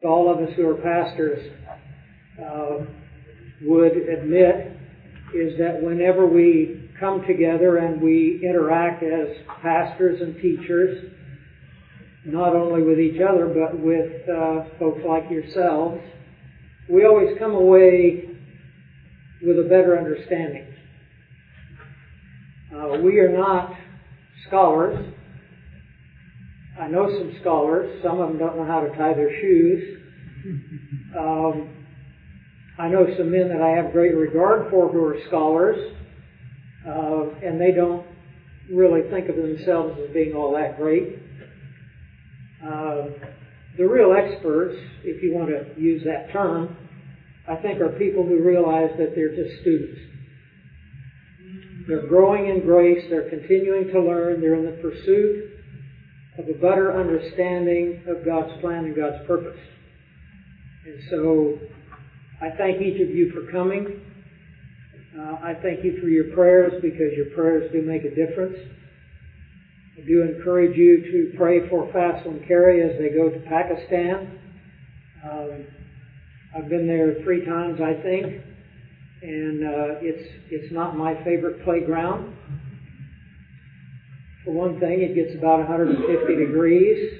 all of us who are pastors would admit is that whenever we come together and we interact as pastors and teachers, not only with each other but with folks like yourselves, we always come away with a better understanding. We are not scholars. I know some scholars. Some of them don't know how to tie their shoes. I know some men that I have great regard for who are scholars, and they don't really think of themselves as being all that great. The real experts, if you want to use that term, I think are people who realize that they're just students. They're growing in grace, they're continuing to learn, they're in the pursuit of a better understanding of God's plan and God's purpose. And so, I thank each of you for coming. I thank you for your prayers, because your prayers do make a difference. I do encourage you to pray for Faisal and Carrie as they go to Pakistan. I've been there 3 times, I think, and it's not my favorite playground. For one thing, it gets about 150 degrees.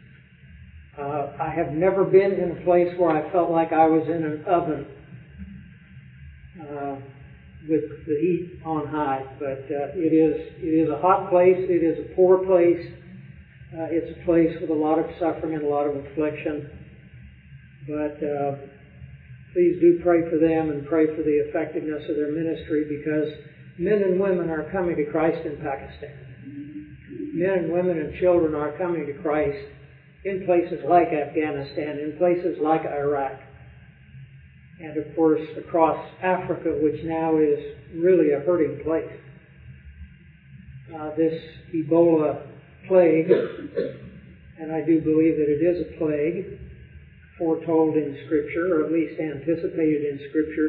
I have never been in a place where I felt like I was in an oven with the heat on high. But it is a hot place. It is a poor place. It's a place with a lot of suffering and a lot of affliction. But please do pray for them and pray for the effectiveness of their ministry, because men and women are coming to Christ in Pakistan. Men and women and children are coming to Christ in places like Afghanistan, in places like Iraq, and of course across Africa, which now is really a hurting place. This Ebola plague, and I do believe that it is a plague, foretold in Scripture, or at least anticipated in Scripture,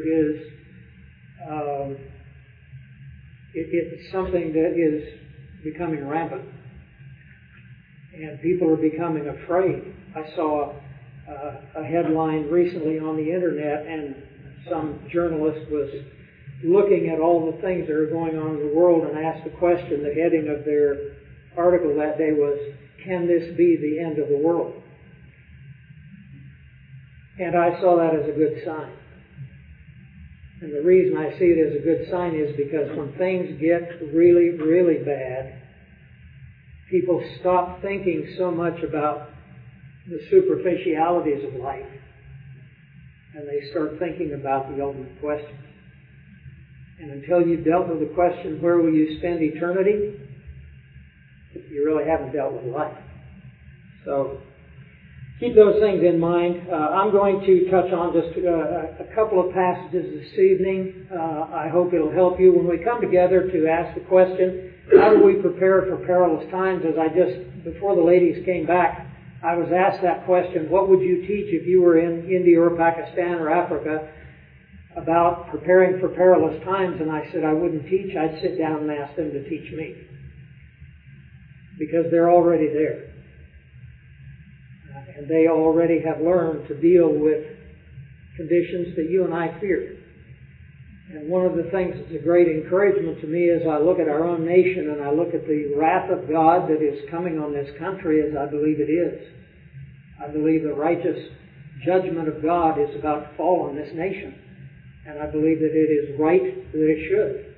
it's something that is becoming rampant. And people are becoming afraid. I saw a headline recently on the internet, and some journalist was looking at all the things that are going on in the world and asked a question. The heading of their article that day was, "Can this be the end of the world?" And I saw that as a good sign. And the reason I see it as a good sign is because when things get really, really bad, people stop thinking so much about the superficialities of life, and they start thinking about the ultimate question. And until you've dealt with the question, where will you spend eternity, you really haven't dealt with life. So keep those things in mind. I'm going to touch on just a couple of passages this evening. I hope it'll help you when we come together to ask the question, how do we prepare for perilous times? As before the ladies came back, I was asked that question, what would you teach if you were in India or Pakistan or Africa about preparing for perilous times? And I said I wouldn't teach, I'd sit down and ask them to teach me. Because they're already there. And they already have learned to deal with conditions that you and I fear. And one of the things that's a great encouragement to me as I look at our own nation and I look at the wrath of God that is coming on this country, as I believe it is. I believe the righteous judgment of God is about to fall on this nation. And I believe that it is right that it should.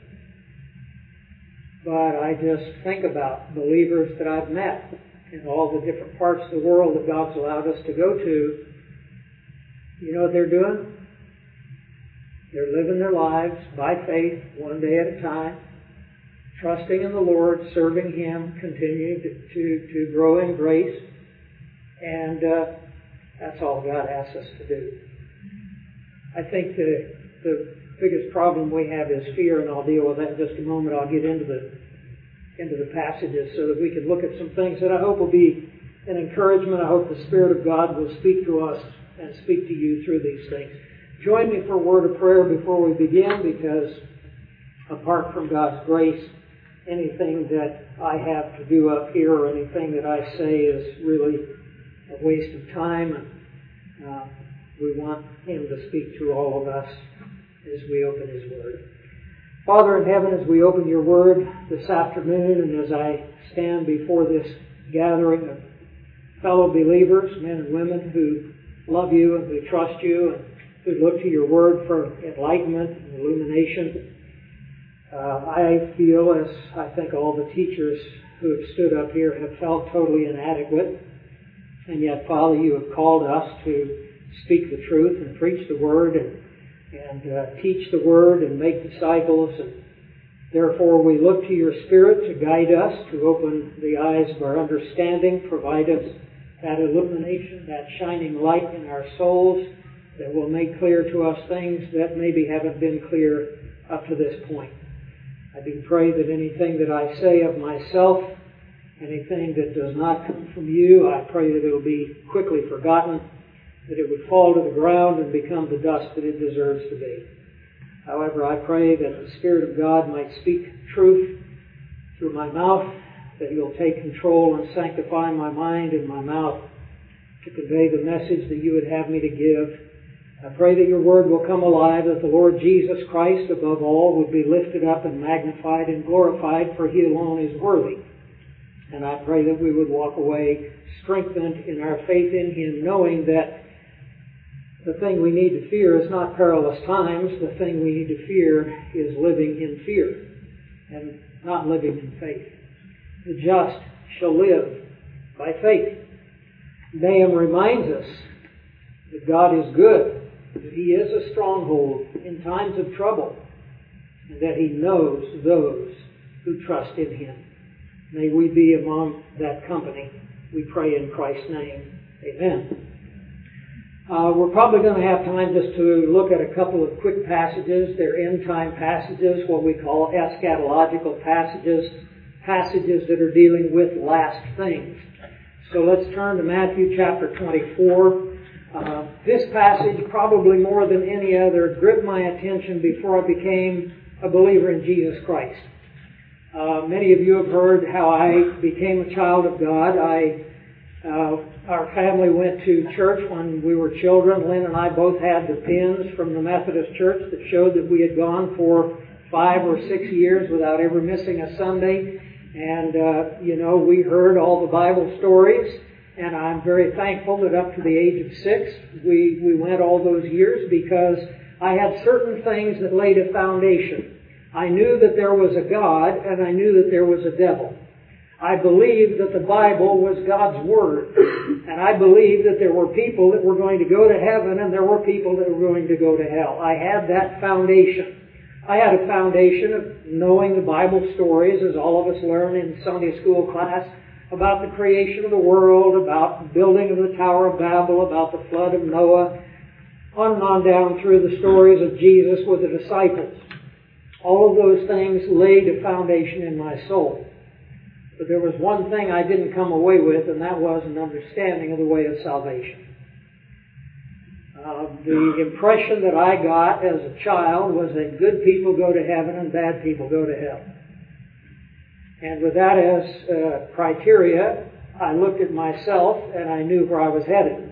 But I just think about believers that I've met in all the different parts of the world that God's allowed us to go to. You know what they're doing? They're living their lives by faith, one day at a time, trusting in the Lord, serving Him, continuing to grow in grace. And that's all God asks us to do. I think the biggest problem we have is fear, and I'll deal with that in just a moment. I'll get into the passages so that we can look at some things that I hope will be an encouragement. I hope the Spirit of God will speak to us and speak to you through these things. Join me for a word of prayer before we begin, because apart from God's grace, anything that I have to do up here or anything that I say is really a waste of time. We want Him to speak to all of us as we open His Word. Father in heaven, as we open Your Word this afternoon, and as I stand before this gathering of fellow believers, men and women who love You and who trust You and who look to Your Word for enlightenment and illumination, I feel, as I think all the teachers who have stood up here have felt, totally inadequate. And yet, Father, You have called us to speak the truth and preach the Word and teach the Word and make disciples. And therefore, we look to Your Spirit to guide us, to open the eyes of our understanding, provide us that illumination, that shining light in our souls that will make clear to us things that maybe haven't been clear up to this point. I do pray that anything that I say of myself, anything that does not come from You, I pray that it will be quickly forgotten, that it would fall to the ground and become the dust that it deserves to be. However, I pray that the Spirit of God might speak truth through my mouth, that You'll take control and sanctify my mind and my mouth to convey the message that You would have me to give. I pray that Your Word will come alive, that the Lord Jesus Christ, above all, would be lifted up and magnified and glorified, for He alone is worthy. And I pray that we would walk away strengthened in our faith in Him, knowing that the thing we need to fear is not perilous times. The thing we need to fear is living in fear and not living in faith. The just shall live by faith. Nahum reminds us that God is good, that He is a stronghold in times of trouble, and that He knows those who trust in Him. May we be among that company. We pray in Christ's name. Amen. We're probably going to have time just to look at a couple of quick passages. They're end-time passages, what we call eschatological passages, passages that are dealing with last things. So let's turn to Matthew chapter 24. This passage, probably more than any other, gripped my attention before I became a believer in Jesus Christ. Many of you have heard how I became a child of God. Our family went to church when we were children. Lynn and I both had the pins from the Methodist Church that showed that we had gone for 5 or 6 years without ever missing a Sunday. And, we heard all the Bible stories. And I'm very thankful that up to the age of 6, we went all those years, because I had certain things that laid a foundation. I knew that there was a God, and I knew that there was a devil. I believed that the Bible was God's Word. And I believed that there were people that were going to go to heaven and there were people that were going to go to hell. I had that foundation. I had a foundation of knowing the Bible stories, as all of us learn in Sunday school class, about the creation of the world, about the building of the Tower of Babel, about the flood of Noah, on and on down through the stories of Jesus with the disciples. All of those things laid a foundation in my soul. But there was one thing I didn't come away with, and that was an understanding of the way of salvation. The impression that I got as a child was that good people go to heaven and bad people go to hell. And with that as criteria, I looked at myself and I knew where I was headed.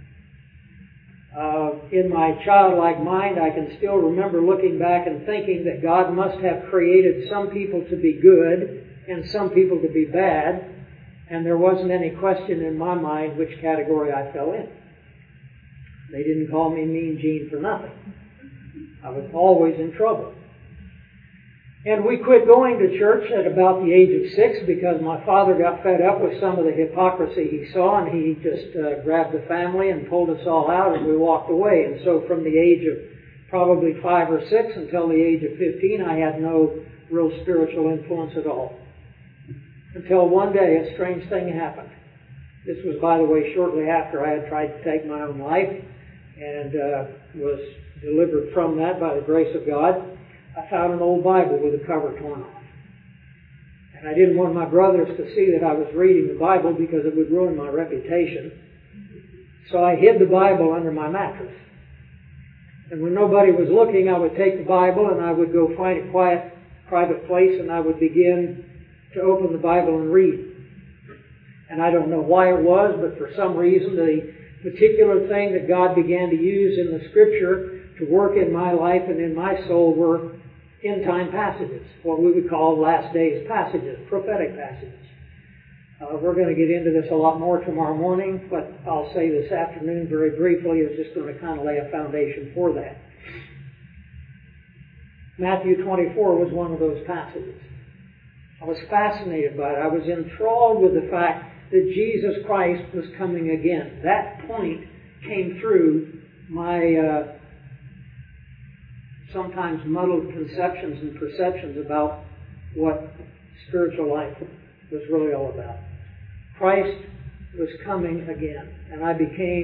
In my childlike mind, I can still remember looking back and thinking that God must have created some people to be good and some people to be bad, and there wasn't any question in my mind which category I fell in. They didn't call me Mean Gene for nothing. I was always in trouble. And we quit going to church at about the age of 6 because my father got fed up with some of the hypocrisy he saw, and he just grabbed the family and pulled us all out, and we walked away. And so from the age of probably 5 or 6 until the age of 15, I had no real spiritual influence at all. Until one day a strange thing happened. This was, by the way, shortly after I had tried to take my own life and was delivered from that by the grace of God. I found an old Bible with the cover torn off. And I didn't want my brothers to see that I was reading the Bible because it would ruin my reputation. So I hid the Bible under my mattress. And when nobody was looking, I would take the Bible and I would go find a quiet, private place and I would begin to open the Bible and read. And I don't know why it was, but for some reason the particular thing that God began to use in the Scripture to work in my life and in my soul were end-time passages, what we would call last days passages, prophetic passages. We're going to get into this a lot more tomorrow morning, but I'll say this afternoon very briefly is just going to kind of lay a foundation for that. Matthew 24 was one of those passages. I was fascinated by it. I was enthralled with the fact that Jesus Christ was coming again. That point came through my sometimes muddled conceptions and perceptions about what spiritual life was really all about. Christ was coming again, and I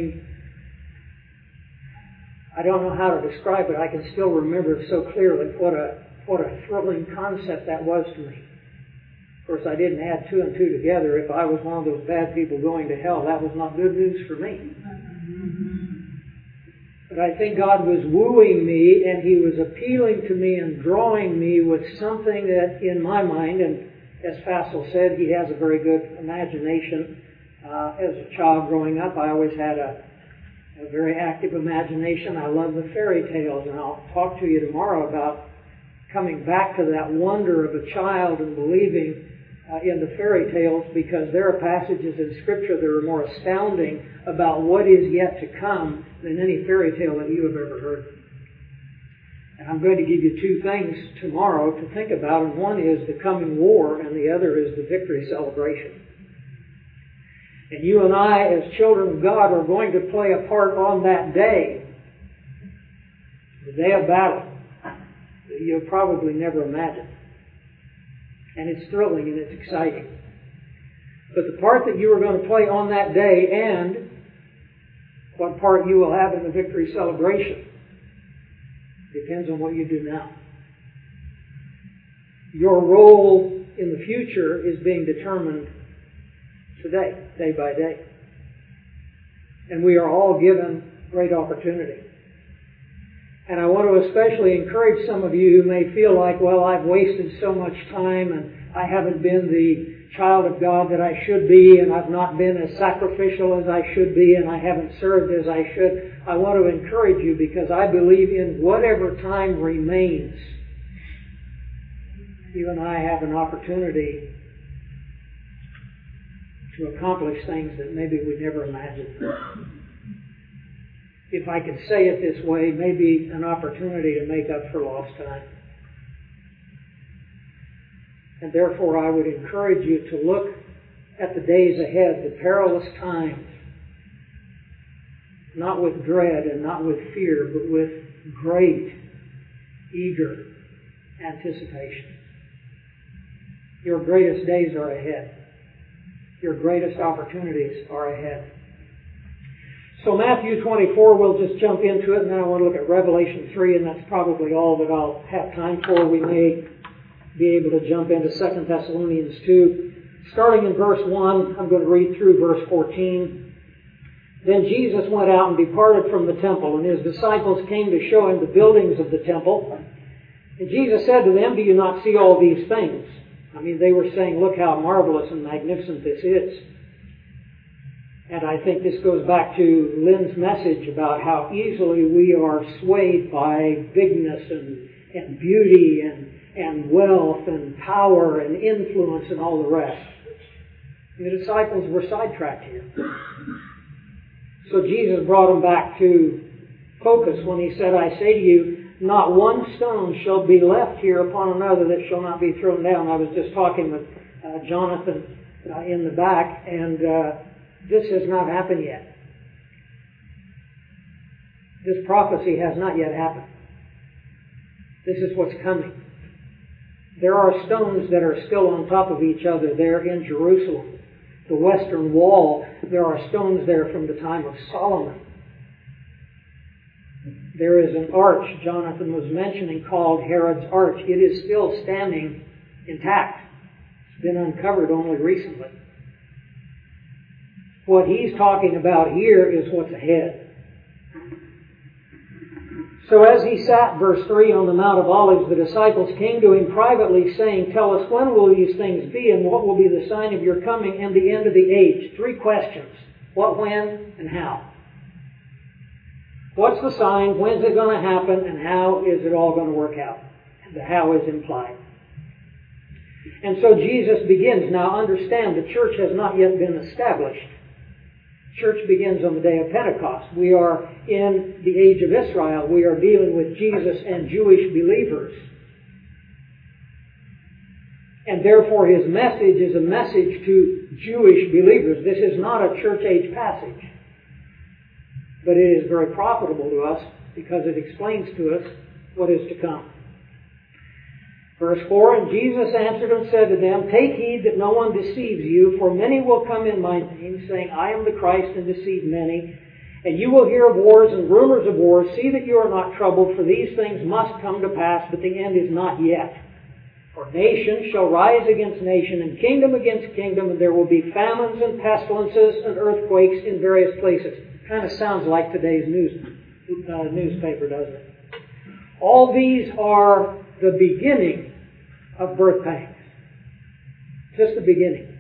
don't know how to describe it. I can still remember so clearly what a thrilling concept that was to me. Of course, I didn't add two and two together. If I was one of those bad people going to hell, that was not good news for me. But I think God was wooing me, and He was appealing to me and drawing me with something that, in my mind, and as Fassel said, he has a very good imagination. As a child growing up, I always had a very active imagination. I love the fairy tales, and I'll talk to you tomorrow about coming back to that wonder of a child and believing in the fairy tales, because there are passages in Scripture that are more astounding about what is yet to come than any fairy tale that you have ever heard. And I'm going to give you two things tomorrow to think about, and one is the coming war, and the other is the victory celebration. And you and I, as children of God, are going to play a part on that day, the day of battle, that you'll probably never imagine. And it's thrilling and it's exciting. But the part that you are going to play on that day, and what part you will have in the victory celebration, depends on what you do now. Your role in the future is being determined today, day by day. And we are all given great opportunity. And I want to especially encourage some of you who may feel like, well, I've wasted so much time and I haven't been the child of God that I should be, and I've not been as sacrificial as I should be, and I haven't served as I should. I want to encourage you, because I believe in whatever time remains, you and I have an opportunity to accomplish things that maybe we never imagined. If I could say it this way, maybe an opportunity to make up for lost time. And therefore I would encourage you to look at the days ahead, the perilous times, not with dread and not with fear, but with great, eager anticipation. Your greatest days are ahead. Your greatest opportunities are ahead. So Matthew 24, we'll just jump into it, and then I want to look at Revelation 3, and that's probably all that I'll have time for. We may be able to jump into 2 Thessalonians 2. Starting in verse 1, I'm going to read through verse 14. Then Jesus went out and departed from the temple, and his disciples came to show him the buildings of the temple. And Jesus said to them, "Do you not see all these things?" I mean, they were saying, "Look how marvelous and magnificent this is." And I think this goes back to Lynn's message about how easily we are swayed by bigness and beauty and wealth and power and influence and all the rest. The disciples were sidetracked here. So Jesus brought them back to focus when he said, "I say to you, not one stone shall be left here upon another that shall not be thrown down." I was just talking with Jonathan in the back, and this has not happened yet. This prophecy has not yet happened. This is what's coming. There are stones that are still on top of each other there in Jerusalem. The western wall, there are stones there from the time of Solomon. There is an arch Jonathan was mentioning called Herod's Arch. It is still standing intact. It's been uncovered only recently. What he's talking about here is what's ahead. So as he sat, verse 3, on the Mount of Olives, the disciples came to him privately, saying, "Tell us, when will these things be, and what will be the sign of your coming and the end of the age?" 3 questions. What, when, and how. What's the sign? When's it going to happen? And how is it all going to work out? The how is implied. And so Jesus begins. Now understand, the church has not yet been established. Church begins on the day of Pentecost. We are in the age of Israel. We are dealing with Jesus and Jewish believers. And therefore his message is a message to Jewish believers. This is not a church age passage. But it is very profitable to us because it explains to us what is to come. Verse 4, and Jesus answered and said to them, take heed that no one deceives you, for many will come in my name, saying, I am the Christ, and deceive many. And you will hear of wars and rumors of wars. See that you are not troubled, for these things must come to pass, but the end is not yet. For nation shall rise against nation, and kingdom against kingdom, and there will be famines and pestilences and earthquakes in various places. Kind of sounds like today's newspaper, doesn't it? All these are the beginning of birth pangs. Just the beginning.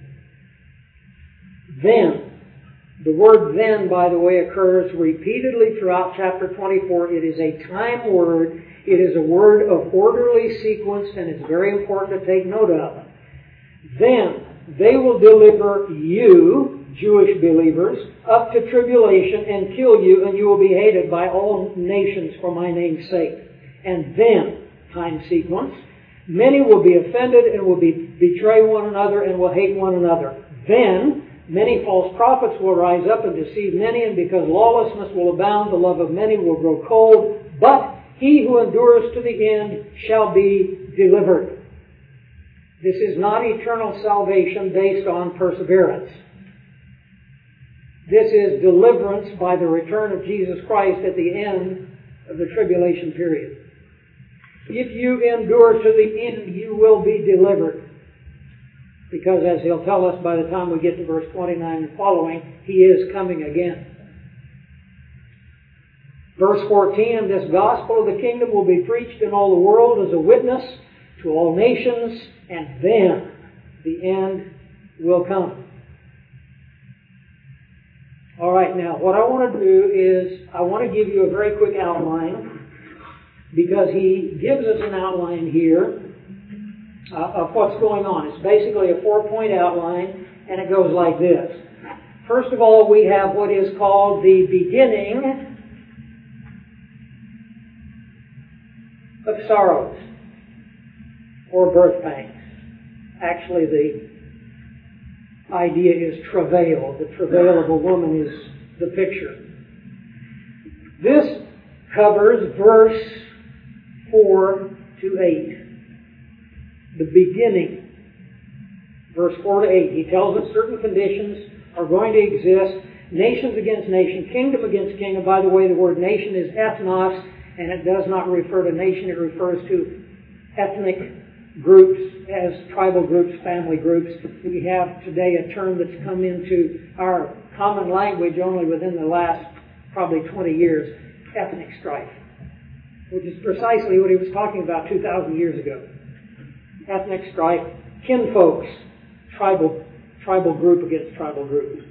Then, the word then, by the way, occurs repeatedly throughout chapter 24. It is a time word. It is a word of orderly sequence, and it's very important to take note of. Then they will deliver you, Jewish believers, up to tribulation and kill you, and you will be hated by all nations for my name's sake. And then, time sequence, many will be offended and will betray one another and will hate one another. Then, many false prophets will rise up and deceive many, and because lawlessness will abound, the love of many will grow cold. But he who endures to the end shall be delivered. This is not eternal salvation based on perseverance. This is deliverance by the return of Jesus Christ at the end of the tribulation period. If you endure to the end, you will be delivered. Because as he'll tell us by the time we get to verse 29 and following, he is coming again. Verse 14, and this gospel of the kingdom will be preached in all the world as a witness to all nations, and then the end will come. All right, now what I want to do is I want to give you a very quick outline, because he gives us an outline here of what's going on. It's basically a 4-point outline, and it goes like this. First of all, we have what is called the beginning of sorrows, or birth pangs. Actually, the idea is travail. The travail of a woman is the picture. This covers verse 4 to 8. The beginning. Verse 4 to 8. He tells us certain conditions are going to exist. Nations against nation, kingdom against kingdom. By the way, the word nation is ethnos, and it does not refer to nation. It refers to ethnic groups as tribal groups, family groups. We have today a term that's come into our common language only within the last probably 20 years, ethnic strife, which is precisely what he was talking about 2,000 years ago. Ethnic strife, kinfolks, tribal group against tribal group.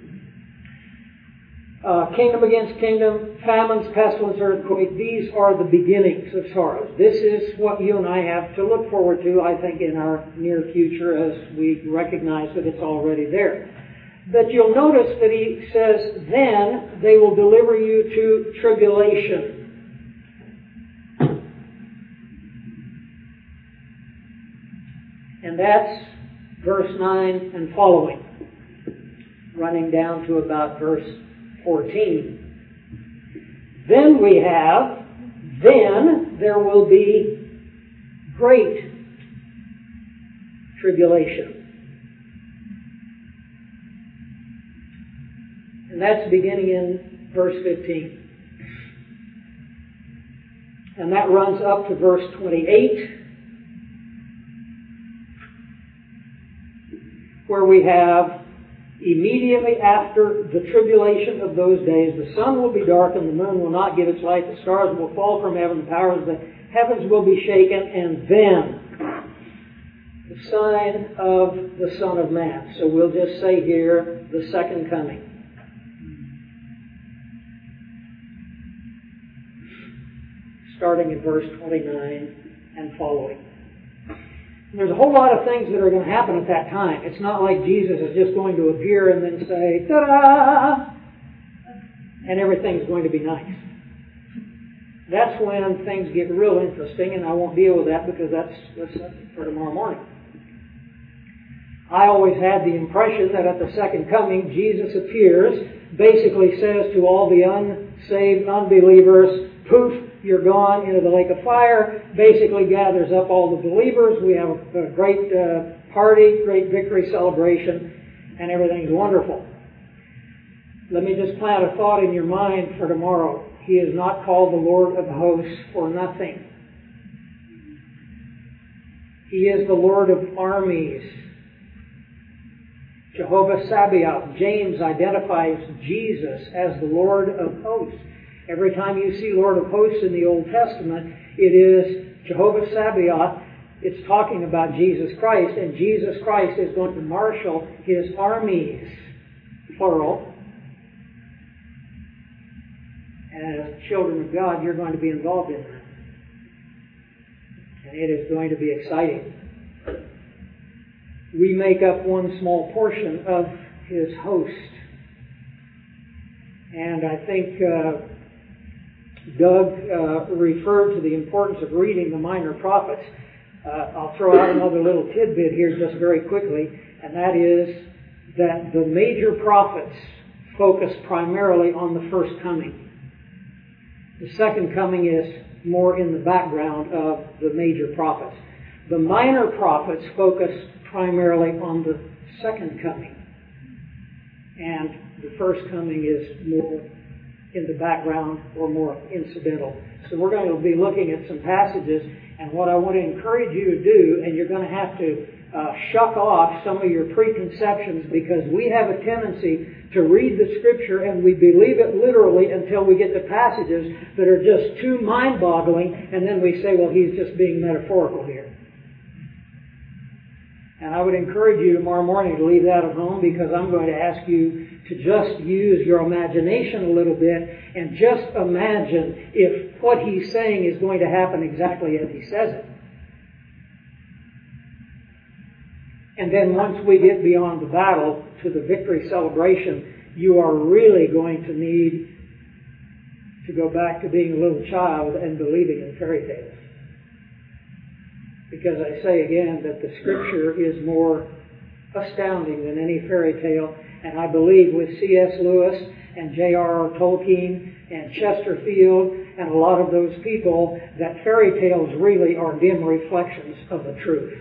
Kingdom against kingdom, famines, pestilence, earthquake, these are the beginnings of sorrows. This is what you and I have to look forward to, I think, in our near future as we recognize that it's already there. But you'll notice that he says, then they will deliver you to tribulation. And that's verse 9 and following, running down to about verse 14. Then we have, then there will be great tribulation. And that's beginning in verse 15. And that runs up to verse 28, where we have, immediately after the tribulation of those days, the sun will be darkened, the moon will not give its light, the stars will fall from heaven, the powers of the heavens will be shaken, and then the sign of the Son of Man. So we'll just say here, the second coming. starting in verse 29 and following. There's a whole lot of things that are going to happen at that time. It's not like Jesus is just going to appear and then say, ta-da! And everything's going to be nice. That's when things get real interesting, and I won't deal with that because that's for tomorrow morning. I always had the impression that at the second coming, Jesus appears, basically says to all the unsaved unbelievers, poof, you're gone into the lake of fire, basically gathers up all the believers. We have a great party, great victory celebration, and everything's wonderful. Let me just plant a thought in your mind for tomorrow. He is not called the Lord of hosts for nothing. He is the Lord of armies. Jehovah Sabaoth. James identifies Jesus as the Lord of hosts. Every time you see Lord of hosts in the Old Testament, it is Jehovah Sabaoth. It's talking about Jesus Christ, and Jesus Christ is going to marshal His armies, plural. And as children of God, you're going to be involved in that. And it is going to be exciting. We make up one small portion of His host. And I think Doug referred to the importance of reading the minor prophets. I'll throw out another little tidbit here just very quickly, and that is that the major prophets focus primarily on the first coming. The second coming is more in the background of the major prophets. The minor prophets focus primarily on the second coming. And the first coming is more in the background or more incidental. So we're going to be looking at some passages, and what I want to encourage you to do, and you're going to have to shuck off some of your preconceptions, because we have a tendency to read the Scripture and we believe it literally until we get to passages that are just too mind-boggling, and then we say, well, he's just being metaphorical here. And I would encourage you tomorrow morning to leave that at home, because I'm going to ask you to just use your imagination a little bit and just imagine if what he's saying is going to happen exactly as he says it. And then once we get beyond the battle to the victory celebration, you are really going to need to go back to being a little child and believing in fairy tales. Because I say again that the Scripture is more astounding than any fairy tale. And I believe with C.S. Lewis and J.R.R. Tolkien and Chesterfield and a lot of those people, that fairy tales really are dim reflections of the truth.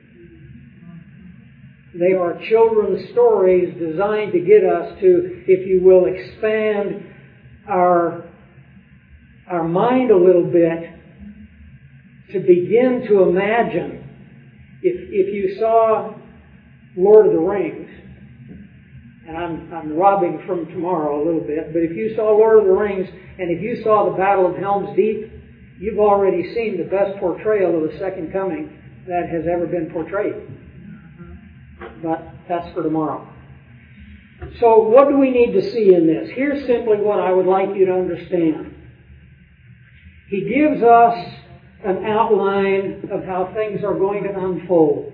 They are children's stories designed to get us to, if you will, expand our mind a little bit, to begin to imagine. If you saw Lord of the Rings, and I'm robbing from tomorrow a little bit, but if you saw Lord of the Rings and if you saw the Battle of Helm's Deep, you've already seen the best portrayal of the second coming that has ever been portrayed. But that's for tomorrow. So what do we need to see in this? Here's simply what I would like you to understand. He gives us an outline of how things are going to unfold.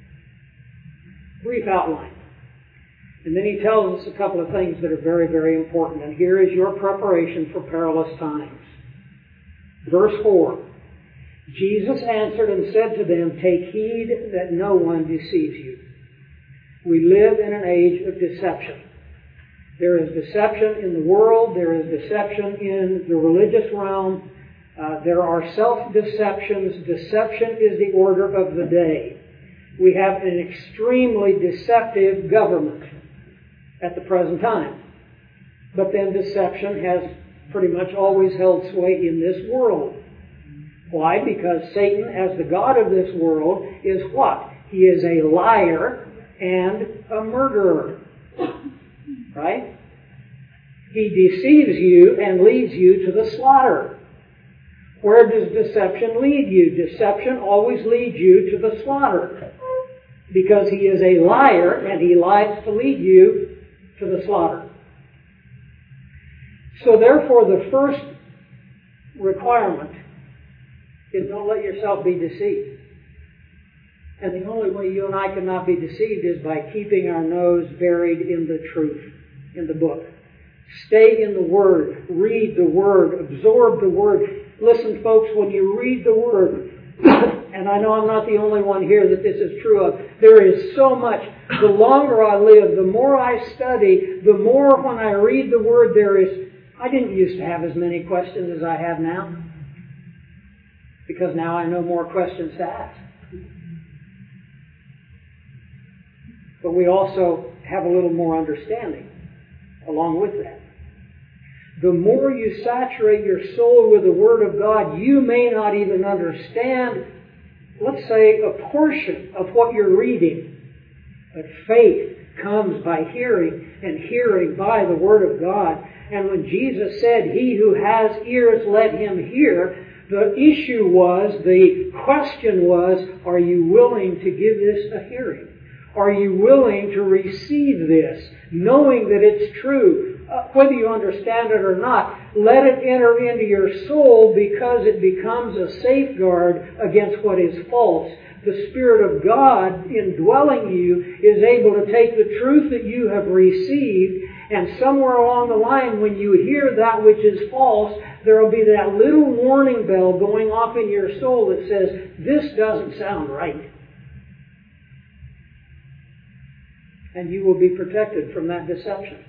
Brief outline. And then he tells us a couple of things that are very, very important. And here is your preparation for perilous times. Verse 4. Jesus answered and said to them, "Take heed that no one deceives you." We live in an age of deception. There is deception in the world. There is deception in the religious realm. There are self-deceptions. Deception is the order of the day. We have an extremely deceptive government at the present time. But then deception has pretty much always held sway in this world. Why? Because Satan, as the god of this world, is what? He is a liar and a murderer. Right? He deceives you and leads you to the slaughter. Where does deception lead you? Deception always leads you to the slaughter. Because he is a liar and he lies to lead you to the slaughter. So therefore the first requirement is don't let yourself be deceived. And the only way you and I cannot be deceived is by keeping our nose buried in the truth, in the book. Stay in the Word. Read the Word. Absorb the Word. Listen, folks, when you read the Word, and I know I'm not the only one here that this is true of, there is so much. The longer I live, the more I study, the more when I read the Word there is. I didn't used to have as many questions as I have now, because now I know more questions to ask. But we also have a little more understanding along with that. The more you saturate your soul with the Word of God, you may not even understand, let's say, a portion of what you're reading. But faith comes by hearing, and hearing by the Word of God. And when Jesus said, "He who has ears, let him hear," the issue was, the question was, are you willing to give this a hearing? Are you willing to receive this, knowing that it's true? Whether you understand it or not, let it enter into your soul, because it becomes a safeguard against what is false. The Spirit of God indwelling you is able to take the truth that you have received, and somewhere along the line, when you hear that which is false, there will be that little warning bell going off in your soul that says, this doesn't sound right. And you will be protected from that deception.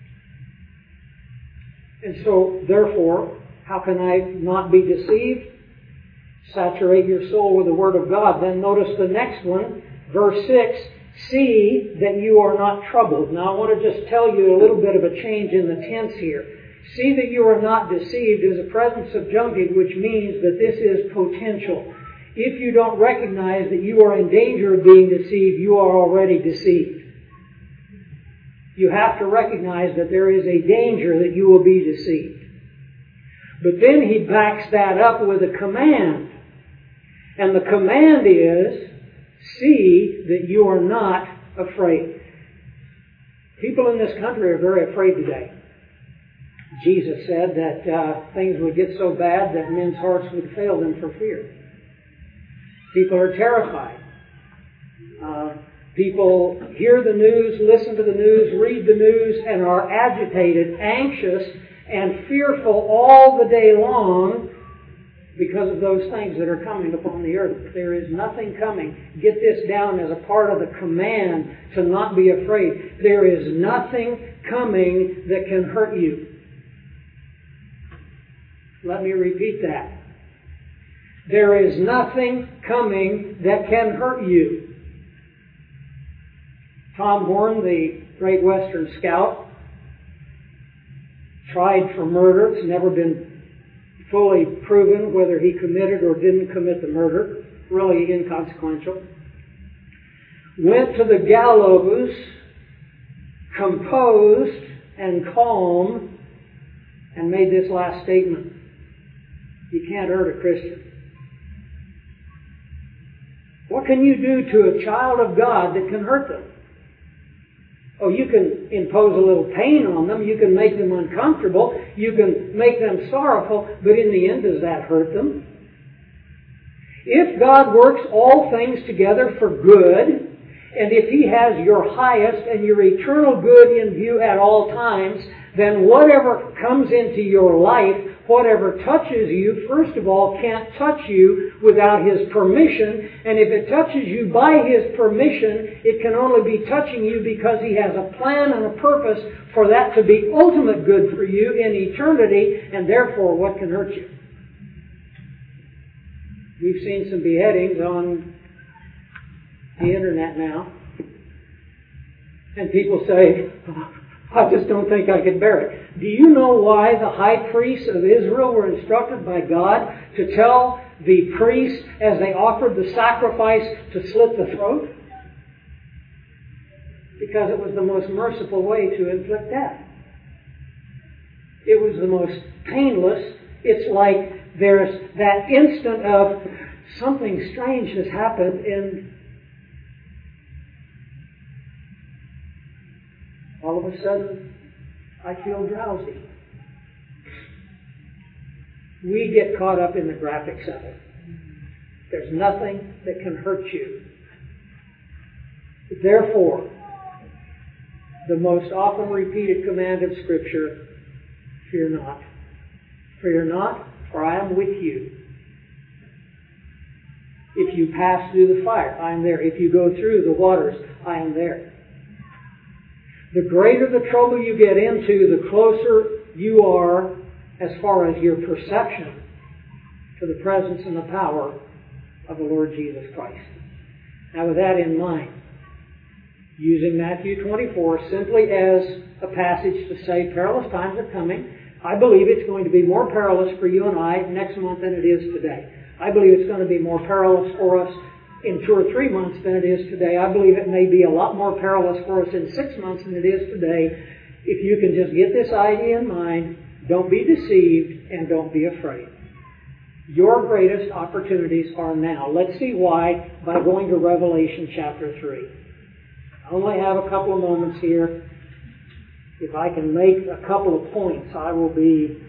And so, therefore, how can I not be deceived? Saturate your soul with the Word of God. Then notice the next one, verse 6, see that you are not troubled. Now I want to just tell you a little bit of a change in the tense here. See that you are not deceived is a present subjunctive, which means that this is potential. If you don't recognize that you are in danger of being deceived, you are already deceived. You have to recognize that there is a danger that you will be deceived. But then he backs that up with a command. And the command is, see that you are not afraid. People in this country are very afraid today. Jesus said that things would get so bad that men's hearts would fail them for fear. People are terrified. People hear the news, listen to the news, read the news, and are agitated, anxious, and fearful all the day long because of those things that are coming upon the earth. There is nothing coming. Get this down as a part of the command to not be afraid. There is nothing coming that can hurt you. Let me repeat that. There is nothing coming that can hurt you. Tom Horn, the great Western scout, tried for murder. It's never been fully proven whether he committed or didn't commit the murder. Really inconsequential. Went to the gallows, composed and calm, and made this last statement. You can't hurt a Christian. What can you do to a child of God that can hurt them? Oh, you can impose a little pain on them. You can make them uncomfortable. You can make them sorrowful. But in the end, does that hurt them? If God works all things together for good, and if He has your highest and your eternal good in view at all times, then whatever comes into your life, whatever touches you, first of all, can't touch you without His permission. And if it touches you by His permission, it can only be touching you because He has a plan and a purpose for that to be ultimate good for you in eternity. And therefore, what can hurt you? We've seen some beheadings on the internet now. And people say, I just don't think I could bear it. Do you know why the high priests of Israel were instructed by God to tell the priests as they offered the sacrifice to slit the throat? Because it was the most merciful way to inflict death. It was the most painless. It's like there's that instant of something strange has happened and all of a sudden, I feel drowsy. We get caught up in the graphics of it. There's nothing that can hurt you. Therefore, the most often repeated command of Scripture, fear not. Fear not, for I am with you. If you pass through the fire, I am there. If you go through the waters, I am there. The greater the trouble you get into, the closer you are, as far as your perception, to the presence and the power of the Lord Jesus Christ. Now with that in mind, using Matthew 24 simply as a passage to say perilous times are coming, I believe it's going to be more perilous for you and I next month than it is today. I believe it's going to be more perilous for us in 2 or 3 months than it is today. I believe it may be a lot more perilous for us in 6 months than it is today. If you can just get this idea in mind, don't be deceived and don't be afraid. Your greatest opportunities are now. Let's see why by going to Revelation chapter 3. I only have a couple of moments here. If I can make a couple of points, I will be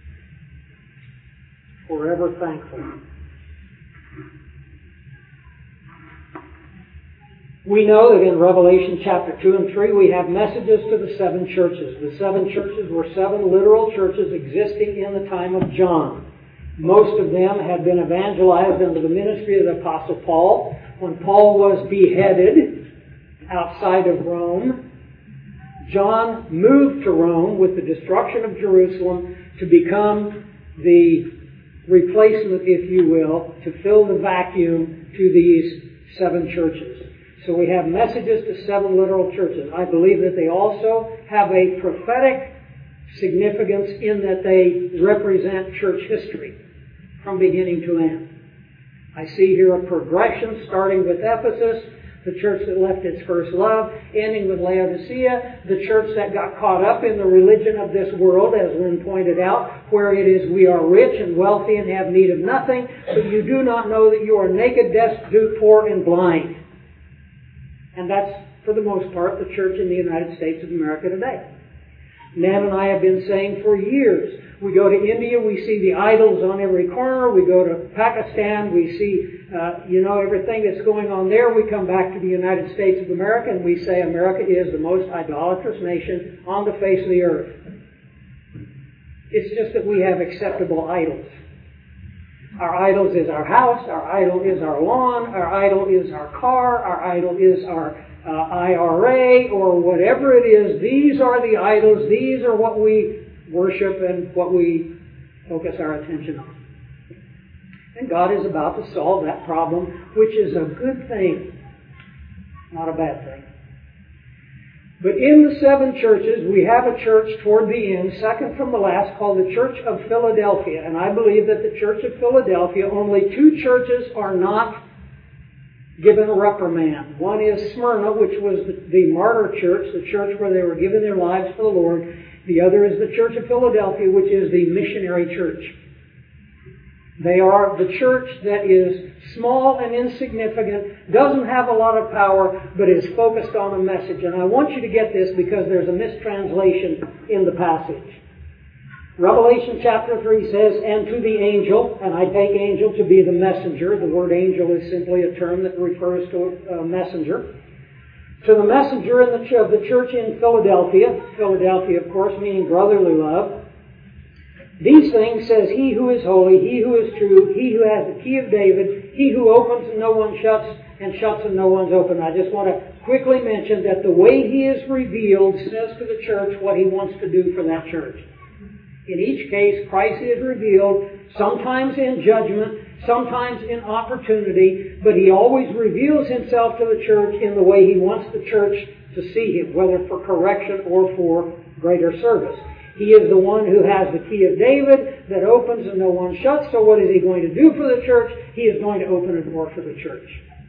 forever thankful. We know that in Revelation chapter 2 and 3 we have messages to the 7 churches. The 7 churches were 7 literal churches existing in the time of John. Most of them had been evangelized under the ministry of the Apostle Paul. When Paul was beheaded outside of Rome, John moved to Rome with the destruction of Jerusalem to become the replacement, if you will, to fill the vacuum to these 7 churches. So we have messages to 7 literal churches. I believe that they also have a prophetic significance in that they represent church history from beginning to end. I see here a progression starting with Ephesus, the church that left its first love, ending with Laodicea, the church that got caught up in the religion of this world, as Lynn pointed out, where it is we are rich and wealthy and have need of nothing, but you do not know that you are naked, destitute, poor, and blind. And that's, for the most part, the church in the United States of America today. Nan and I have been saying for years, we go to India, we see the idols on every corner. We go to Pakistan, we see, everything that's going on there. We come back to the United States of America and we say America is the most idolatrous nation on the face of the earth. It's just that we have acceptable idols. Our idols is our house, our idol is our lawn, our idol is our car, our idol is our IRA, or whatever it is. These are the idols, these are what we worship and what we focus our attention on. And God is about to solve that problem, which is a good thing, not a bad thing. But in the 7 churches, we have a church toward the end, second from the last, called the Church of Philadelphia. And I believe that the Church of Philadelphia, only 2 churches are not given a reprimand. One is Smyrna, which was the martyr church, the church where they were giving their lives for the Lord. The other is the Church of Philadelphia, which is the missionary church. They are the church that is small and insignificant, doesn't have a lot of power, but is focused on a message. And I want you to get this because there's a mistranslation in the passage. Revelation chapter 3 says, and to the angel, and I take angel to be the messenger. The word angel is simply a term that refers to a messenger. To the messenger of the church in Philadelphia, Philadelphia, of course, meaning brotherly love, these things says he who is holy, he who is true, he who has the key of David, he who opens and no one shuts, and shuts and no one's open. I just want to quickly mention that the way he is revealed says to the church what he wants to do for that church. In each case, Christ is revealed, sometimes in judgment, sometimes in opportunity, but he always reveals himself to the church in the way he wants the church to see him, whether for correction or for greater service. He is the one who has the key of David that opens and no one shuts. So what is he going to do for the church? He is going to open a door for the church.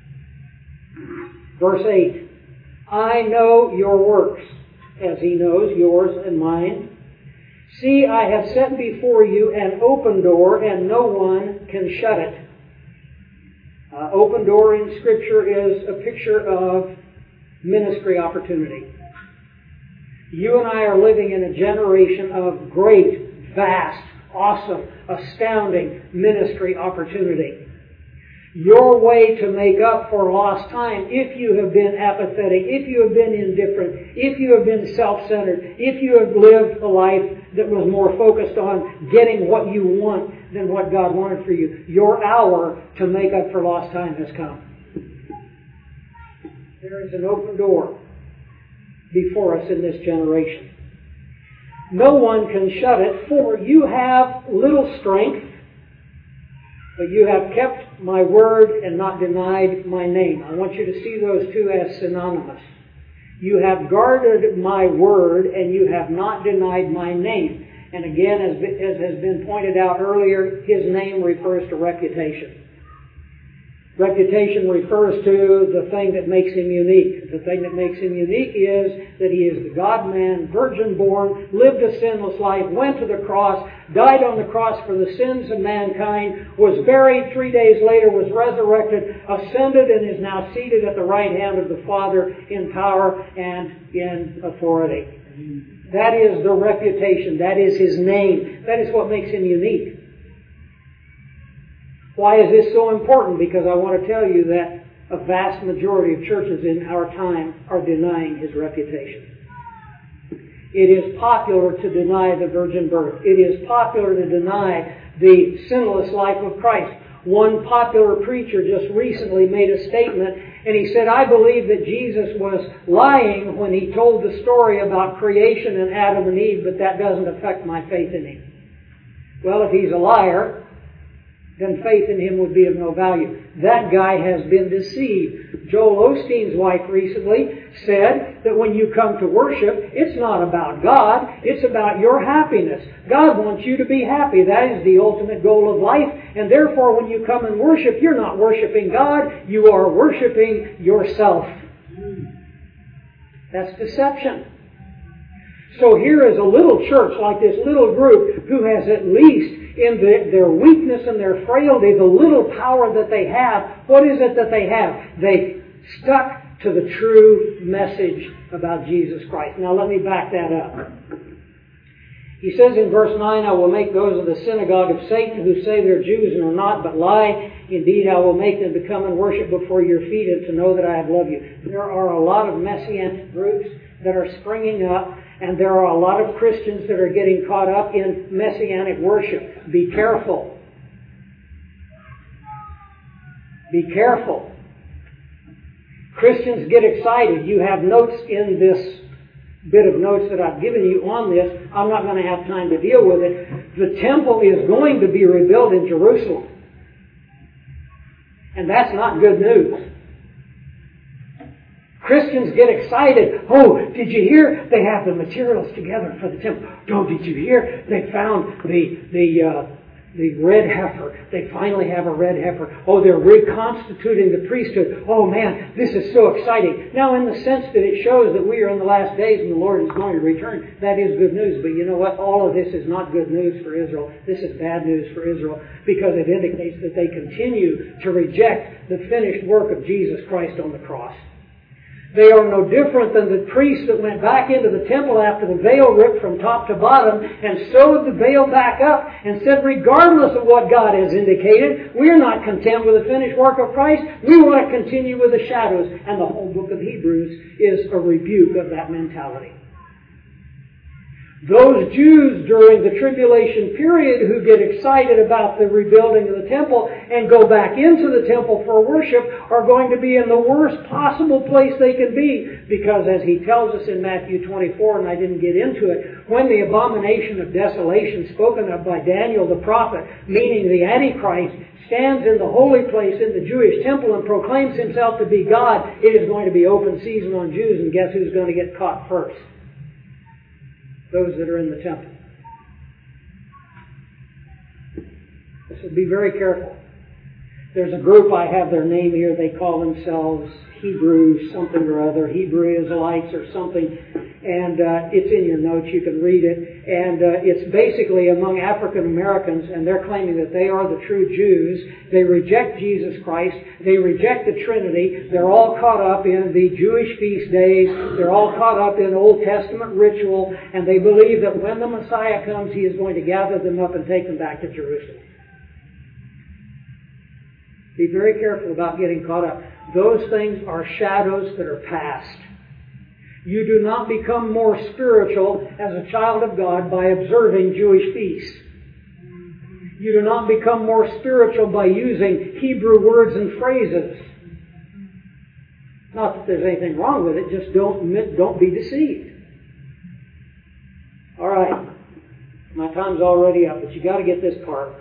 Verse 8, I know your works, as he knows yours and mine. See, I have set before you an open door, and no one can shut it. Open door in Scripture is a picture of ministry opportunity. You and I are living in a generation of great, vast, awesome, astounding ministry opportunity. Your way to make up for lost time, if you have been apathetic, if you have been indifferent, if you have been self-centered, if you have lived a life that was more focused on getting what you want than what God wanted for you, your hour to make up for lost time has come. There is an open door before us in this generation. No one can shut it, for you have little strength, but you have kept my word and not denied my name. I want you to see those two as synonymous. You have guarded my word and you have not denied my name. And again, as has been pointed out earlier, his name refers to reputation. Reputation refers to the thing that makes him unique. The thing that makes him unique is that he is the God-man, virgin-born, lived a sinless life, went to the cross, died on the cross for the sins of mankind, was buried, 3 days later was resurrected, ascended, and is now seated at the right hand of the Father in power and in authority. That is the reputation. That is his name. That is what makes him unique. Why is this so important? Because I want to tell you that a vast majority of churches in our time are denying his reputation. It is popular to deny the virgin birth. It is popular to deny the sinless life of Christ. One popular preacher just recently made a statement, and he said, I believe that Jesus was lying when he told the story about creation and Adam and Eve, but that doesn't affect my faith in him. Well, if he's a liar, then faith in him would be of no value. That guy has been deceived. Joel Osteen's wife recently said that when you come to worship, it's not about God, it's about your happiness. God wants you to be happy. That is the ultimate goal of life. And therefore, when you come and worship, you're not worshiping God, you are worshiping yourself. That's deception. So here is a little church like this little group who has at least in their weakness and their frailty, the little power that they have. What is it that they have? They stuck to the true message about Jesus Christ. Now let me back that up. He says in verse 9, I will make those of the synagogue of Satan who say they're Jews and are not but lie. Indeed, I will make them to come and worship before your feet and to know that I have loved you. There are a lot of messianic groups that are springing up, and there are a lot of Christians that are getting caught up in messianic worship. Be careful. Be careful. Christians get excited. You have notes in this bit of notes that I've given you on this. I'm not going to have time to deal with it. The temple is going to be rebuilt in Jerusalem. And that's not good news. Christians get excited. Oh, did you hear? They have the materials together for the temple. Oh, did you hear? They found the red heifer. They finally have a red heifer. Oh, they're reconstituting the priesthood. Oh man, this is so exciting. Now, in the sense that it shows that we are in the last days and the Lord is going to return, that is good news. But you know what? All of this is not good news for Israel. This is bad news for Israel because it indicates that they continue to reject the finished work of Jesus Christ on the cross. They are no different than the priests that went back into the temple after the veil ripped from top to bottom and sewed the veil back up and said, regardless of what God has indicated, we are not content with the finished work of Christ. We want to continue with the shadows. And the whole book of Hebrews is a rebuke of that mentality. Those Jews during the tribulation period who get excited about the rebuilding of the temple and go back into the temple for worship are going to be in the worst possible place they can be, because as he tells us in Matthew 24, and I didn't get into it, when the abomination of desolation spoken of by Daniel the prophet, meaning the Antichrist, stands in the holy place in the Jewish temple and proclaims himself to be God, it is going to be open season on Jews, and guess who's going to get caught first? Those that are in the temple. So be very careful. There's a group, I have their name here, they call themselves Hebrew something or other, Hebrew Israelites or something, and it's in your notes, you can read it, and it's basically among African Americans, and they're claiming that they are the true Jews. They reject Jesus Christ, they reject the Trinity, they're all caught up in the Jewish feast days, they're all caught up in Old Testament ritual, and they believe that when the Messiah comes, He is going to gather them up and take them back to Jerusalem. Be very careful about getting caught up. Those things are shadows that are past. You do not become more spiritual as a child of God by observing Jewish feasts. You do not become more spiritual by using Hebrew words and phrases. Not that there's anything wrong with it, just don't be deceived. All right. My time's already up, but you got to get this part.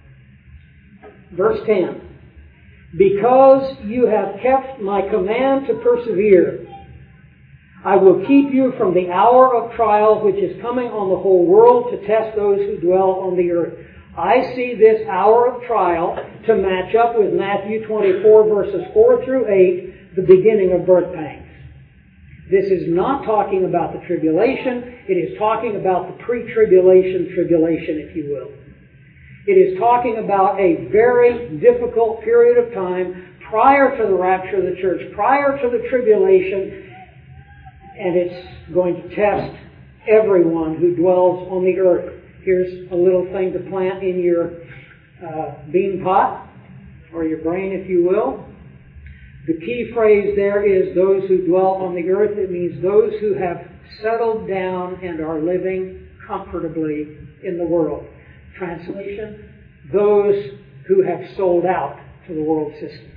Verse 10. Because you have kept my command to persevere, I will keep you from the hour of trial which is coming on the whole world to test those who dwell on the earth. I see this hour of trial to match up with Matthew 24 verses 4 through 8, the beginning of birth pangs. This is not talking about the tribulation. It is talking about the pre-tribulation tribulation, if you will. It is talking about a very difficult period of time prior to the rapture of the church, prior to the tribulation, and it's going to test everyone who dwells on the earth. Here's a little thing to plant in your bean pot, or your brain, if you will. The key phrase there is those who dwell on the earth. It means those who have settled down and are living comfortably in the world. Translation, those who have sold out to the world system.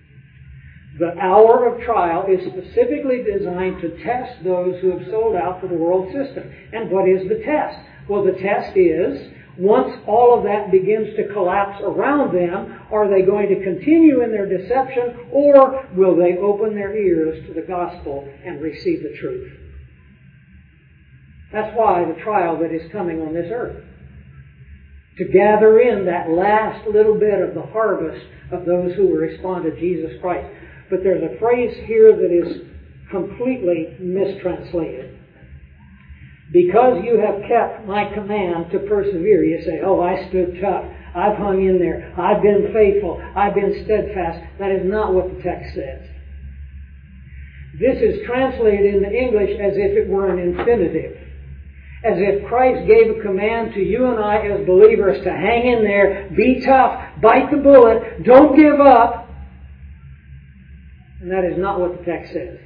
The hour of trial is specifically designed to test those who have sold out to the world system. And what is the test? Well, the test is, once all of that begins to collapse around them, are they going to continue in their deception, or will they open their ears to the gospel and receive the truth? That's why the trial that is coming on this earth. To gather in that last little bit of the harvest of those who will respond to Jesus Christ. But there's a phrase here that is completely mistranslated. Because you have kept my command to persevere. You say, oh, I stood tough. I've hung in there. I've been faithful. I've been steadfast. That is not what the text says. This is translated into English as if it were an infinitive. As if Christ gave a command to you and I as believers to hang in there, be tough, bite the bullet, don't give up. And that is not what the text says.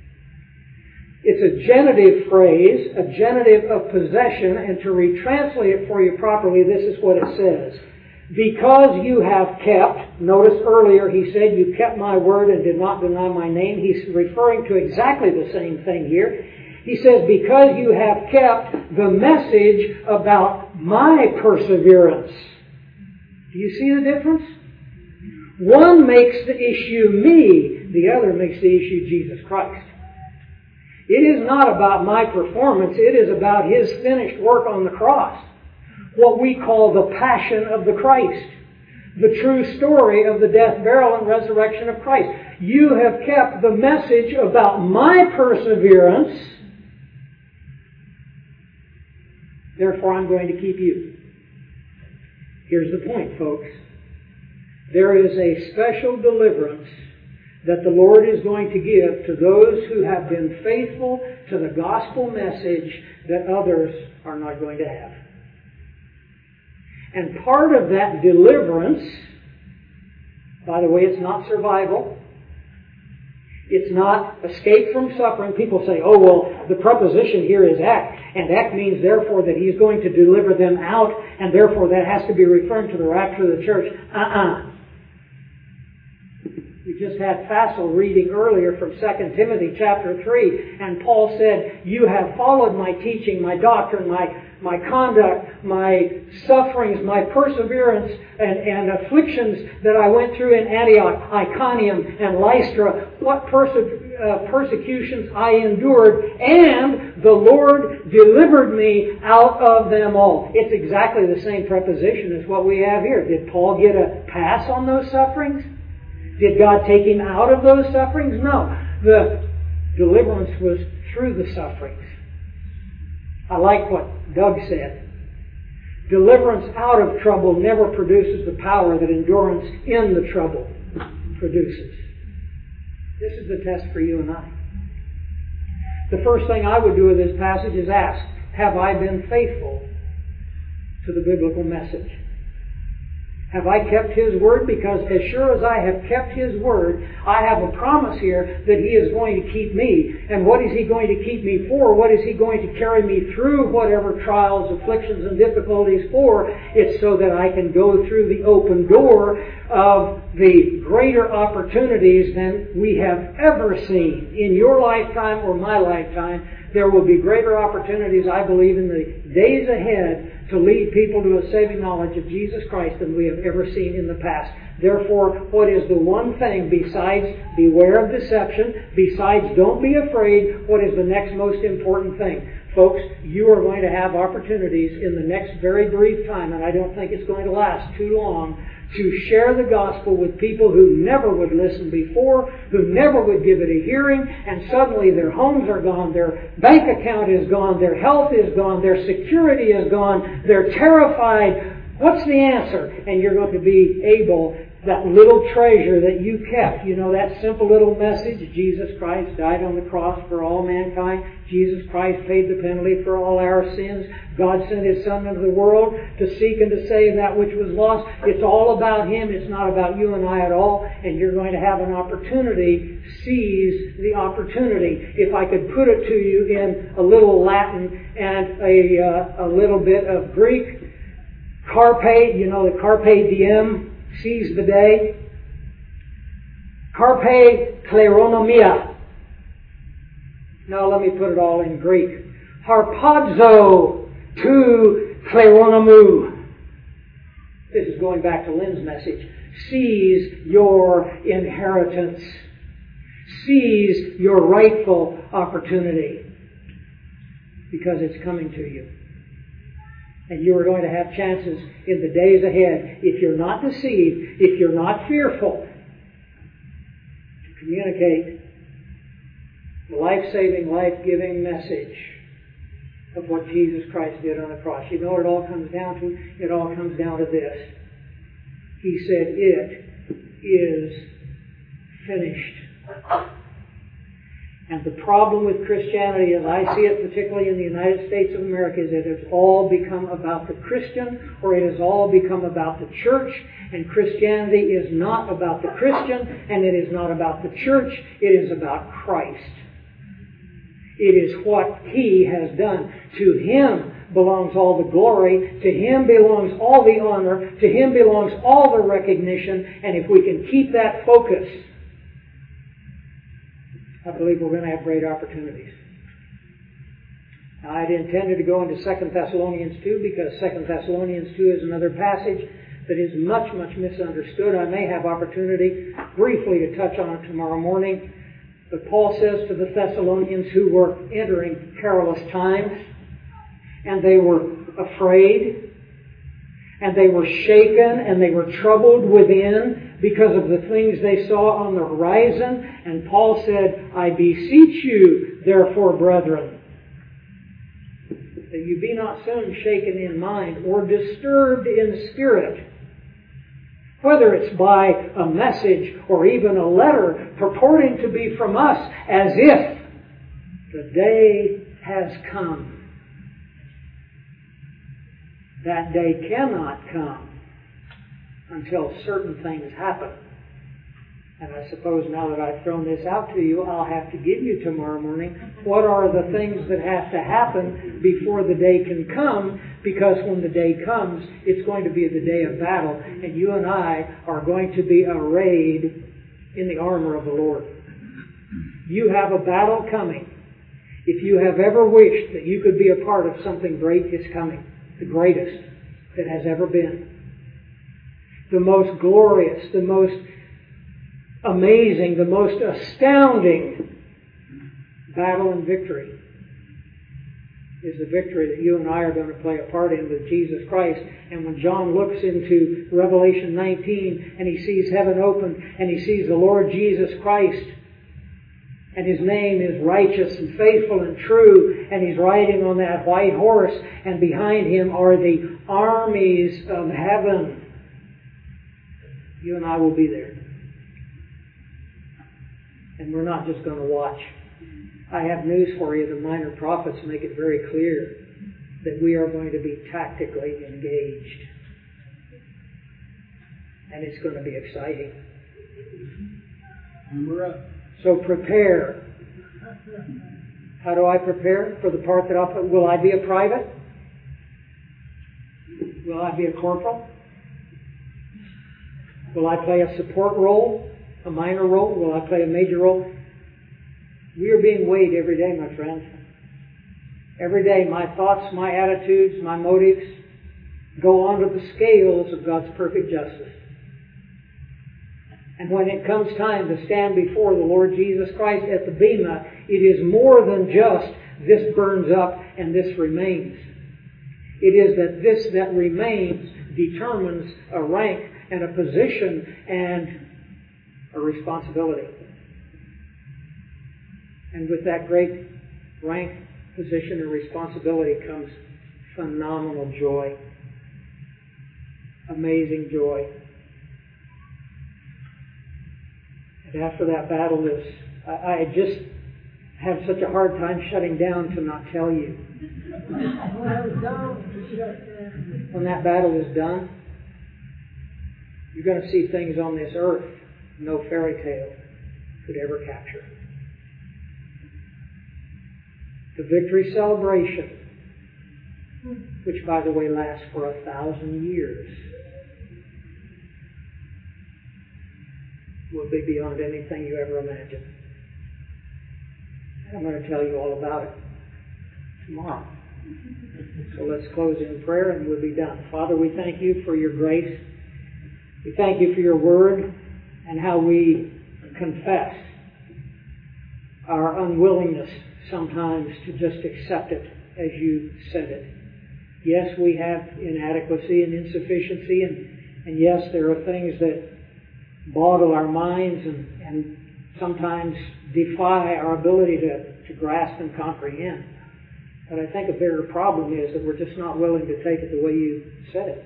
It's a genitive phrase, a genitive of possession, and to retranslate it for you properly, this is what it says. Because you have kept, notice earlier he said, you kept my word and did not deny my name. He's referring to exactly the same thing here. He says, because you have kept the message about my perseverance. Do you see the difference? One makes the issue me, the other makes the issue Jesus Christ. It is not about my performance, it is about His finished work on the cross. What we call the passion of the Christ. The true story of the death, burial, and resurrection of Christ. You have kept the message about my perseverance. Therefore, I'm going to keep you. Here's the point, folks. There is a special deliverance that the Lord is going to give to those who have been faithful to the gospel message that others are not going to have. And part of that deliverance, by the way, it's not survival. It's not escape from suffering. People say, oh, well, the preposition here is act. And act means, therefore, that He's going to deliver them out, and therefore that has to be referring to the rapture of the church. We just had Fassel reading earlier from 2 Timothy chapter 3, and Paul said, you have followed my teaching, my doctrine, my conduct, my sufferings, my perseverance, and afflictions that I went through in Antioch, Iconium, and Lystra, what persecutions I endured, and the Lord delivered me out of them all. It's exactly the same preposition as what we have here. Did Paul get a pass on those sufferings? Did God take him out of those sufferings? No. The deliverance was through the sufferings. I like what Doug said. Deliverance out of trouble never produces the power that endurance in the trouble produces. This is the test for you and I. The first thing I would do with this passage is ask, have I been faithful to the biblical message? Have I kept His Word? Because as sure as I have kept His Word, I have a promise here that He is going to keep me. And what is He going to keep me for? What is He going to carry me through whatever trials, afflictions, and difficulties for? It's so that I can go through the open door of the greater opportunities than we have ever seen. In your lifetime or my lifetime, there will be greater opportunities, I believe, in the days ahead to lead people to a saving knowledge of Jesus Christ than we have ever seen in the past. Therefore, what is the one thing besides beware of deception, besides don't be afraid, what is the next most important thing? Folks, you are going to have opportunities in the next very brief time, and I don't think it's going to last too long, to share the gospel with people who never would listen before, who never would give it a hearing, and suddenly their homes are gone, their bank account is gone, their health is gone, their security is gone, they're terrified. What's the answer? And you're going to be able, that little treasure that you kept, you know, that simple little message, Jesus Christ died on the cross for all mankind, Jesus Christ paid the penalty for all our sins, God sent His Son into the world to seek and to save that which was lost. It's all about Him, it's not about you and I at all, and you're going to have an opportunity. Seize the opportunity. If I could put it to you in a little Latin and a little bit of Greek, carpe, you know, the carpe diem, seize the day. Carpe kleronomia. Now let me put it all in Greek. Harpazo tu kleronomou. This is going back to Lynn's message. Seize your inheritance. Seize your rightful opportunity. Because it's coming to you. And you are going to have chances in the days ahead, if you're not deceived, if you're not fearful, to communicate the life-saving, life-giving message of what Jesus Christ did on the cross. You know what it all comes down to? It all comes down to this. He said, "It is finished." And the problem with Christianity, as I see it, particularly in the United States of America, is that it's all become about the Christian, or it has all become about the church. And Christianity is not about the Christian, and it is not about the church. It is about Christ. It is what He has done. To Him belongs all the glory. To Him belongs all the honor. To Him belongs all the recognition. And if we can keep that focus, I believe we're going to have great opportunities. Now, I'd intended to go into 2 Thessalonians 2 because 2 Thessalonians 2 is another passage that is much, much misunderstood. I may have opportunity briefly to touch on it tomorrow morning. But Paul says to the Thessalonians who were entering perilous times, and they were afraid, and they were shaken, and they were troubled within because of the things they saw on the horizon. And Paul said, "I beseech you, therefore, brethren, that you be not soon shaken in mind or disturbed in spirit, whether it's by a message or even a letter purporting to be from us, as if the day has come." That day cannot come until certain things happen. And I suppose now that I've thrown this out to you, I'll have to give you tomorrow morning what are the things that have to happen before the day can come, because when the day comes, it's going to be the day of battle, and you and I are going to be arrayed in the armor of the Lord. You have a battle coming. If you have ever wished that you could be a part of something great, it's coming. The greatest that has ever been. The most glorious, the most amazing, the most astounding battle and victory is the victory that you and I are going to play a part in with Jesus Christ. And when John looks into Revelation 19 and he sees heaven open and he sees the Lord Jesus Christ, and His name is righteous and faithful and true, and He's riding on that white horse, and behind Him are the armies of heaven. You and I will be there. And we're not just going to watch. I have news for you. The minor prophets make it very clear that we are going to be tactically engaged. and it's going to be exciting. And we're up. So prepare. How do I prepare for the part that I'll put? Will I be a private? Will I be a corporal? Will I play a support role? A minor role? Will I play a major role? We are being weighed every day, my friends. Every day, my thoughts, my attitudes, my motives go onto the scales of God's perfect justice. And when it comes time to stand before the Lord Jesus Christ at the bema, it is more than just this burns up and this remains. It is that this that remains determines a rank and a position and a responsibility. And with that great rank, position, and responsibility comes phenomenal joy. Amazing joy. And after that battle I just have such a hard time shutting down to not tell you. When that battle is done, you're going to see things on this earth no fairy tale could ever capture. The victory celebration, which by the way lasts for 1,000 years, will be beyond anything you ever imagined. And I'm going to tell you all about it tomorrow. So let's close in prayer and we'll be done. Father, we thank you for your grace. We thank you for your word and how we confess our unwillingness sometimes to just accept it as you said it. Yes, we have inadequacy and insufficiency, and yes, there are things that boggle our minds and sometimes defy our ability to grasp and comprehend. But I think a bigger problem is that we're just not willing to take it the way you said it.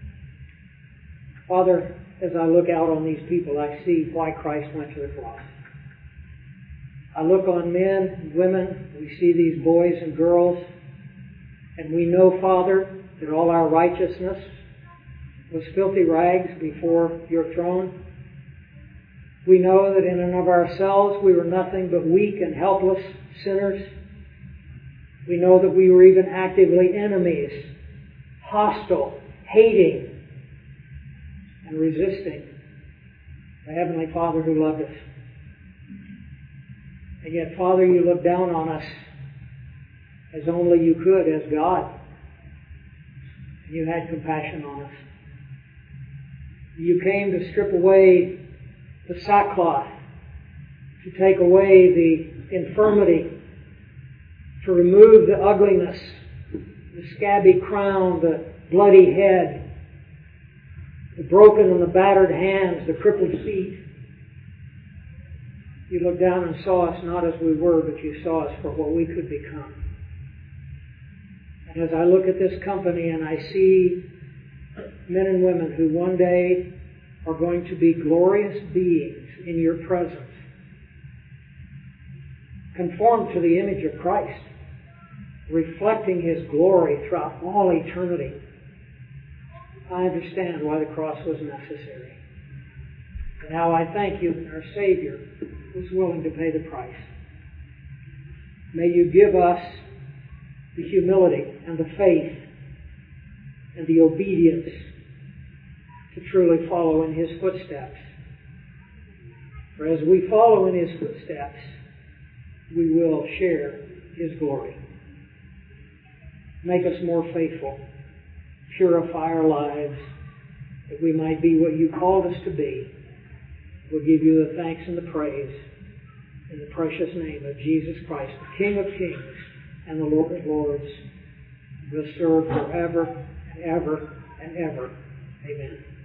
Father, as I look out on these people, I see why Christ went to the cross. I look on men and women, we see these boys and girls, and we know, Father, that all our righteousness was filthy rags before your throne. We know that in and of ourselves we were nothing but weak and helpless sinners. We know that we were even actively enemies, hostile, hating, and resisting the Heavenly Father who loved us. And yet, Father, you looked down on us as only you could as God. And you had compassion on us. You came to strip away the sackcloth, to take away the infirmity, to remove the ugliness, the scabby crown, the bloody head, the broken and the battered hands, the crippled feet. You looked down and saw us not as we were, but you saw us for what we could become. And as I look at this company and I see men and women who one day are going to be glorious beings in your presence, conformed to the image of Christ, reflecting His glory throughout all eternity, I understand why the cross was necessary. And now I thank you that our Savior was willing to pay the price. May you give us the humility and the faith and the obedience to truly follow in His footsteps. For as we follow in His footsteps, we will share His glory. Make us more faithful. Purify our lives that we might be what you called us to be. We'll give you the thanks and the praise in the precious name of Jesus Christ, the King of Kings and the Lord of Lords, who will serve forever and ever and ever. Amen.